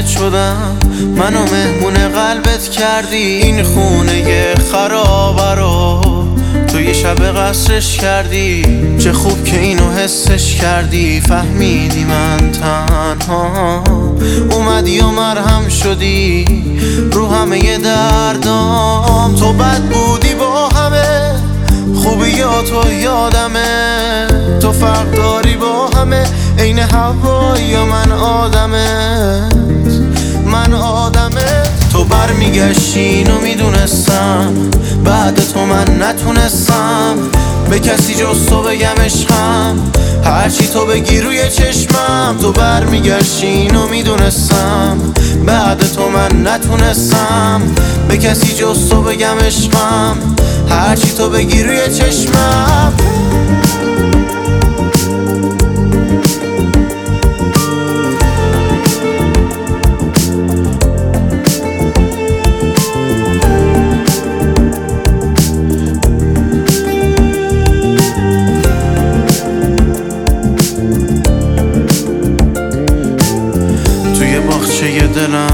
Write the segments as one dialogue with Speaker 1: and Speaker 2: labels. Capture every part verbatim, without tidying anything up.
Speaker 1: خونت شدم، منو مهمون قلبت کردی. این خونه خرابه رو تو یه شب قصرش کردی. چه خوب که اینو حسش کردی، فهمیدی من تنها اومدی و مرهم شدی رو همه دردام. تو بد بودی با همه خوبیاتو یادمه، تو فرق داری با همه عین هوایی یا من آدمت، من آدمت. تو برمیگشتی اینو میدونستم، بعد تو من نتونستم به کسی جز تو بگم عشقم، هرچی تو بگی روی چشمم. تو برمیگشتی اینو میدونستم، بعد تو من نتونستم به کسی جز تو بگم عشقم، هرچی تو بگی روی چشمم. توی دلم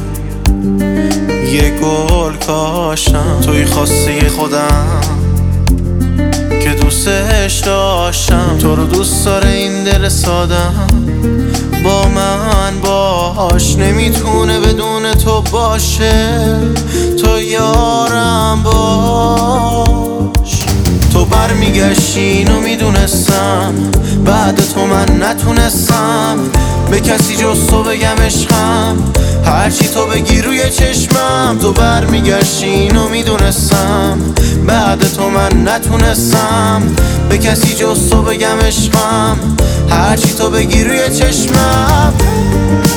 Speaker 1: یه گل کاشتم، توی خواسته خودم که دوستش داشتم. تو رو دوست داره این دل سادم، با من باش نمیتونه بدون تو باشه. تو یارم باش. تو برمیگشتی اینو میدونستم، بعد تو من نتونستم به کسی جز تو بگم عشقم، هرچی تو بگی روی چشمم. تو برمیگشتی اینو میدونستم، بعد تو من نتونستم به کسی جز تو بگم عشقم، هرچی تو بگی روی چشمم.